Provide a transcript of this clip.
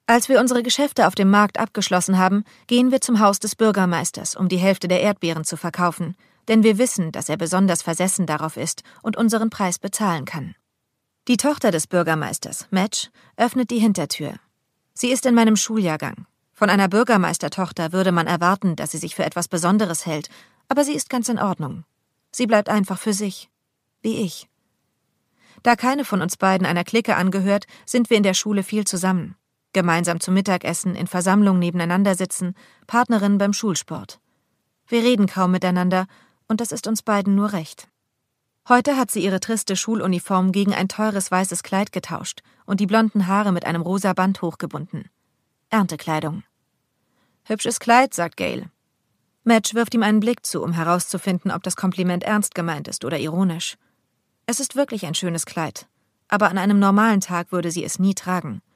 Als wir unsere Geschäfte auf dem Markt abgeschlossen haben, gehen wir zum Haus des Bürgermeisters, um die Hälfte der Erdbeeren zu verkaufen, denn wir wissen, dass er besonders versessen darauf ist und unseren Preis bezahlen kann. Die Tochter des Bürgermeisters, Madge, öffnet die Hintertür. Sie ist in meinem Schuljahrgang. Von einer Bürgermeistertochter würde man erwarten, dass sie sich für etwas Besonderes hält, aber sie ist ganz in Ordnung. Sie bleibt einfach für sich. Wie ich. Da keine von uns beiden einer Clique angehört, sind wir in der Schule viel zusammen. Gemeinsam zum Mittagessen, in Versammlungen nebeneinander sitzen, Partnerinnen beim Schulsport. Wir reden kaum miteinander und das ist uns beiden nur recht. Heute hat sie ihre triste Schuluniform gegen ein teures weißes Kleid getauscht und die blonden Haare mit einem rosa Band hochgebunden. Erntekleidung. »Hübsches Kleid«, sagt Gail. Madge wirft ihm einen Blick zu, um herauszufinden, ob das Kompliment ernst gemeint ist oder ironisch. Es ist wirklich ein schönes Kleid, aber an einem normalen Tag würde sie es nie tragen.